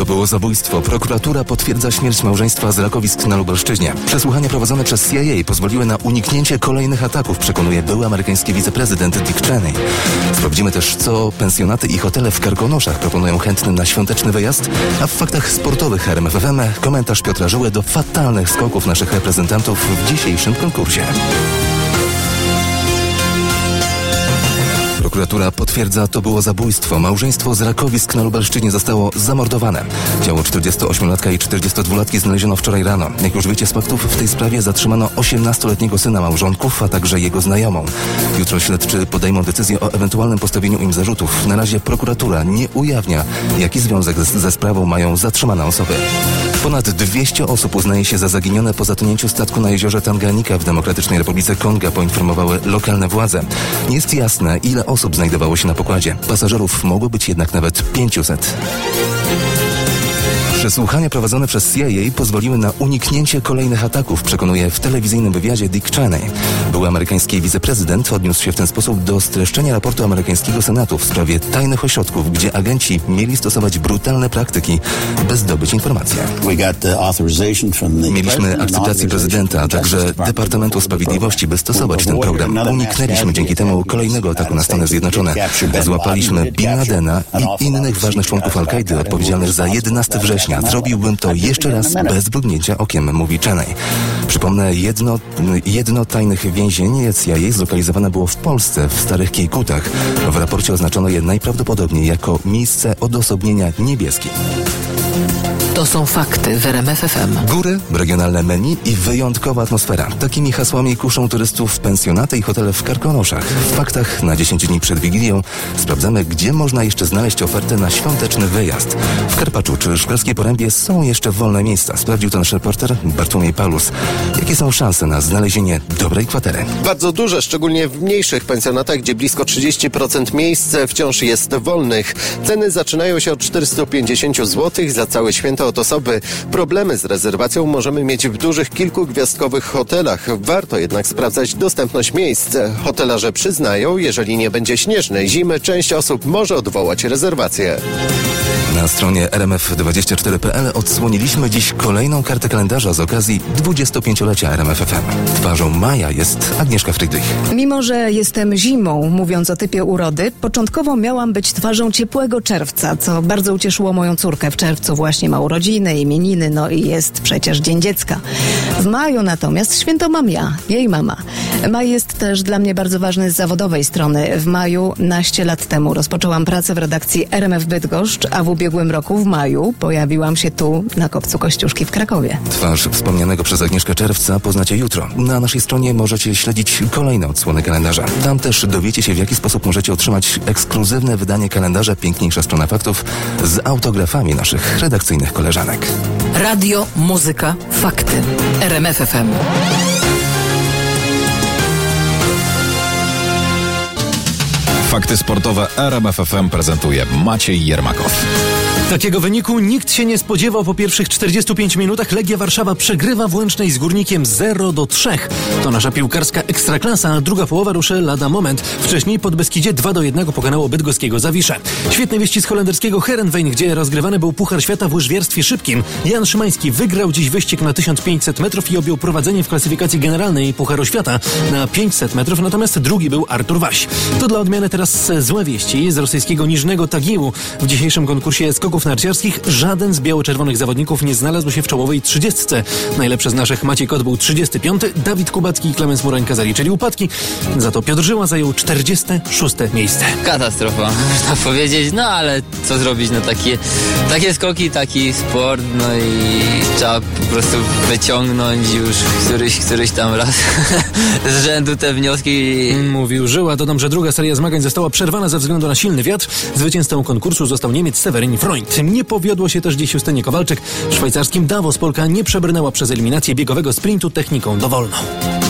było zabójstwo. Prokuratura potwierdza śmierć małżeństwa z Rakowisk na Lubelszczyźnie. Przesłuchania prowadzone przez CIA pozwoliły na uniknięcie kolejnych ataków, przekonuje były amerykański wiceprezydent Dick Cheney. Sprawdzimy też, co pensjonaty i hotele w Karkonoszach proponują chętnym na świąteczny wyjazd, a w faktach sportowych RMF FM komentarz Piotra Żyły do fatalnych skoków naszych reprezentantów w dzisiejszym konkursie. Prokuratura potwierdza, to było zabójstwo. Małżeństwo z Rakowisk na Lubelszczyźnie zostało zamordowane. Ciało 48-latka i 42-latki znaleziono wczoraj rano. Jak już wiecie z faktów, w tej sprawie zatrzymano 18-letniego syna małżonków, a także jego znajomą. Jutro śledczy podejmą decyzję o ewentualnym postawieniu im zarzutów. Na razie prokuratura nie ujawnia, jaki związek ze sprawą mają zatrzymane osoby. Ponad 200 osób uznaje się za zaginione po zatonięciu statku na jeziorze Tanganika w Demokratycznej Republice Konga, poinformowały lokalne władze. Nie jest jasne, ile osób znajdowało się na pokładzie. Pasażerów mogło być jednak nawet 500. Przesłuchania prowadzone przez CIA pozwoliły na uniknięcie kolejnych ataków, przekonuje w telewizyjnym wywiadzie Dick Cheney. Były amerykański wiceprezydent odniósł się w ten sposób do streszczenia raportu amerykańskiego Senatu w sprawie tajnych ośrodków, gdzie agenci mieli stosować brutalne praktyki, by zdobyć informacje. Mieliśmy akceptację prezydenta, a także Departamentu Sprawiedliwości, by stosować ten program. Uniknęliśmy dzięki temu kolejnego ataku na Stany Zjednoczone. Złapaliśmy Bin Ladena i innych ważnych członków Al-Kaidy odpowiedzialnych za 11 września. Zrobiłbym to jeszcze raz bez mrugnięcia okiem, mówi Cheney. Przypomnę, jedno tajnych więzień CIA zlokalizowane było w Polsce, w Starych Kiejkutach. W raporcie oznaczono je najprawdopodobniej jako miejsce odosobnienia niebieskie. To są fakty w RMF FM. Góry, regionalne menu i wyjątkowa atmosfera. Takimi hasłami kuszą turystów pensjonaty i hotele w Karkonoszach. W faktach na 10 dni przed Wigilią sprawdzamy, gdzie można jeszcze znaleźć ofertę na świąteczny wyjazd. W Karpaczu czy Szklarskiej Porębie są jeszcze wolne miejsca. Sprawdził to nasz reporter Bartłomiej Palus. Jakie są szanse na znalezienie dobrej kwatery? Bardzo duże, szczególnie w mniejszych pensjonatach, gdzie blisko 30% miejsc wciąż jest wolnych. Ceny zaczynają się od 450 zł za całe święto od osoby. Problemy z rezerwacją możemy mieć w dużych, kilkugwiazdkowych hotelach. Warto jednak sprawdzać dostępność miejsc. Hotelarze przyznają, jeżeli nie będzie śnieżnej zimy, część osób może odwołać rezerwację. Na stronie rmf24.pl odsłoniliśmy dziś kolejną kartę kalendarza z okazji 25-lecia RMF FM. Twarzą maja jest Agnieszka Friedrich. Mimo że jestem zimą, mówiąc o typie urody, początkowo miałam być twarzą ciepłego czerwca, co bardzo ucieszyło moją córkę. W czerwcu właśnie ma urodziny, imieniny, no i jest przecież Dzień Dziecka. W maju natomiast święto mam ja, jej mama. Maj jest też dla mnie bardzo ważny z zawodowej strony. W maju, naście lat temu, rozpoczęłam pracę w redakcji RMF Bydgoszcz, a w ubiegłym roku w maju pojawiłam się tu na Kopcu Kościuszki w Krakowie. Twarz wspomnianego przez Agnieszkę czerwca poznacie jutro. Na naszej stronie możecie śledzić kolejne odsłony kalendarza. Tam też dowiecie się, w jaki sposób możecie otrzymać ekskluzywne wydanie kalendarza Piękniejsza Strona Faktów z autografami naszych redakcyjnych koleżanek. Radio, muzyka, fakty. RMF FM. Fakty sportowe RMF FM prezentuje Maciej Jermakow. Takiego wyniku nikt się nie spodziewał po pierwszych 45 minutach. Legia Warszawa przegrywa w Łęcznej z Górnikiem 0-3. To nasza piłkarska ekstraklasa, a druga połowa ruszy lada moment. Wcześniej Podbeskidzie 2-1 pokonało bydgoskiego Zawiszę. Świetne wieści z holenderskiego Heerenveen, gdzie rozgrywany był Puchar Świata w łyżwiarstwie szybkim. Jan Szymański wygrał dziś wyścig na 1500 metrów i objął prowadzenie w klasyfikacji generalnej Pucharu Świata na 500 metrów, natomiast drugi był Artur Waś. To dla odmiany teraz złe wieści z rosyjskiego Niżnego Tagiłu. W dzisiejszym konkursie skoków narciarskich żaden z biało-czerwonych zawodników nie znalazł się w czołowej 30. Najlepszy z naszych Maciej Kot był 35. Dawid Kubacki i Klemens Murańka zaliczyli upadki. Za to Piotr Żyła zajął 46. miejsce. Katastrofa, można powiedzieć, no ale co zrobić, no takie skoki, taki sport, no i trzeba po prostu wyciągnąć już któryś tam raz z rzędu te wnioski. Mówił Żyła. Dodam, że druga seria zmagań została przerwana ze względu na silny wiatr. Zwycięzcą konkursu został Niemiec Severin Freund. Nie powiodło się też dziś Justynie Kowalczyk. W szwajcarskim Davos Polka nie przebrnęła przez eliminację biegowego sprintu techniką dowolną.